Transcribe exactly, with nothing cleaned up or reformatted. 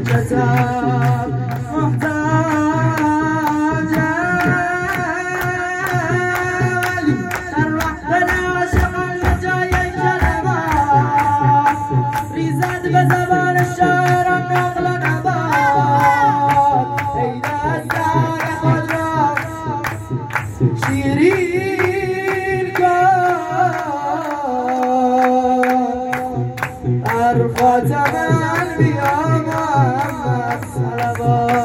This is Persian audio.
شتاب محتاج ولی در وقت عاشق جای کلمات ریزد به زبان شاعران نقل و نبات ای دستان خود را شیرین کن در خاتم انبیا